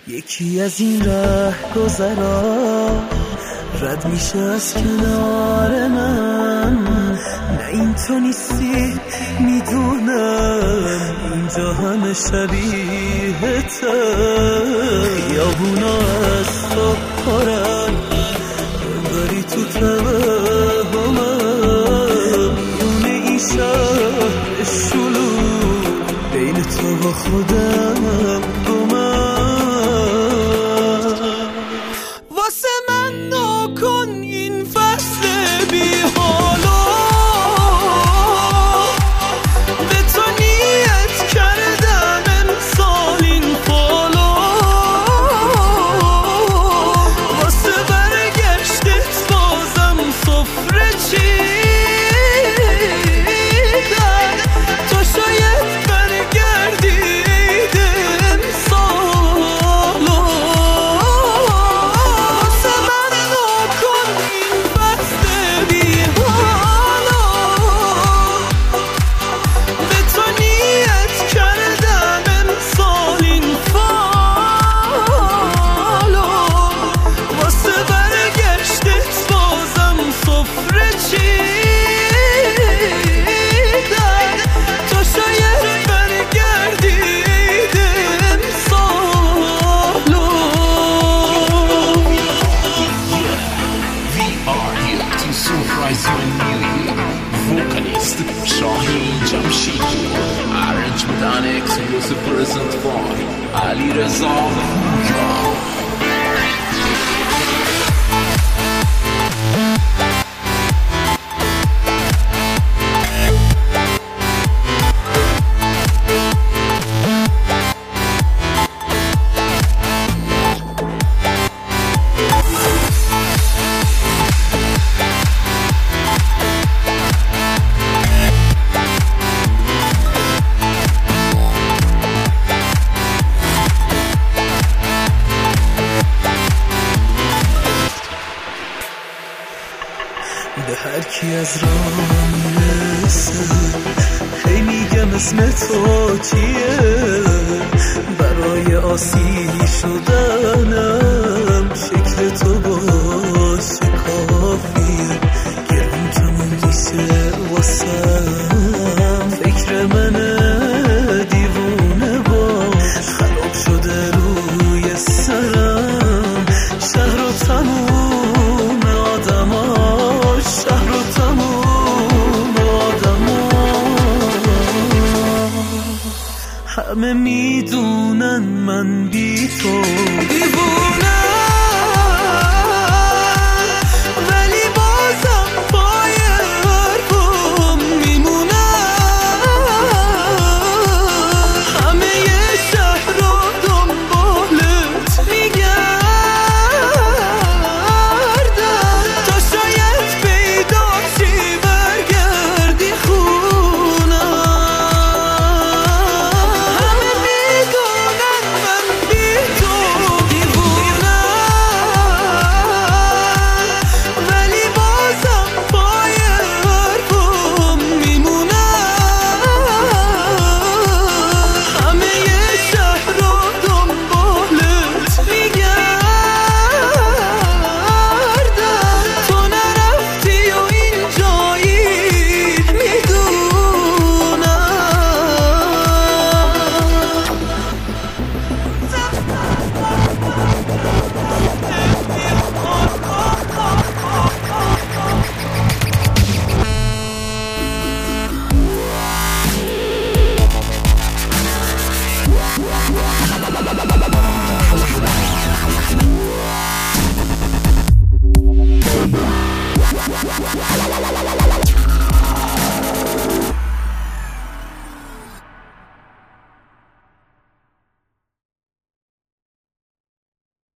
یکی از این ره گذرا رد میشه از کنار من، نه این تو نیستی میدونم، اینجا همه شبیه خیابونا از تو پرن، داری تو توهمم، میونه این شهر شلوغ بین تو و خودم گمم. واسه من نکن این فصل بی حالا، به تو نیت کردم امسال این فالا، واسه برگشتت بازم سفره چیدن، تو شاید برگردی شاهین جمشید arrangement and exclusive present by علی رضا. به هر کی از راه میرسه هی میگم اسم تو چیه، برای آسیب شدنم شکل تو باشه کافیه، گرم تموم میشه واسم، فکر منه دیوونه باش خراب شده روی سرم، شهر و تموم آدماش، شهر و تموم آدماش، همه میدونن من بی تو